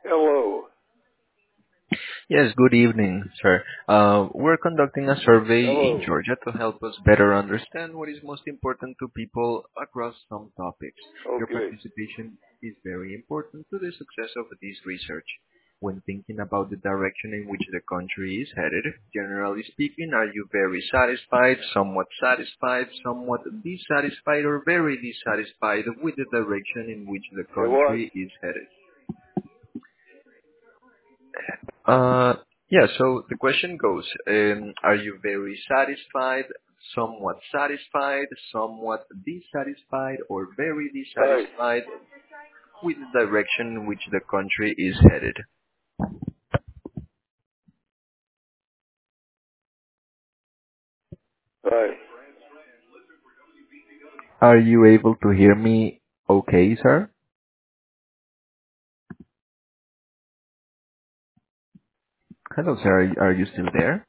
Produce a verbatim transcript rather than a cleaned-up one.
Hello. Yes, good evening, sir. Uh, we're conducting a survey in Hello. Georgia to help us better understand what is most important to people across some topics. Your Okay. participation is very important to the success of this research. When thinking about the direction in which the country is headed, generally speaking, are you very satisfied, somewhat satisfied, somewhat dissatisfied, or very dissatisfied with the direction in which the Say what? country is headed? Uh, yeah, so the question goes, um, are you very satisfied, somewhat satisfied, somewhat dissatisfied, or very Hi. dissatisfied with the direction in which the country is headed? Hi. Are you able to hear me okay, sir? Hello, sir. Are you are you still there?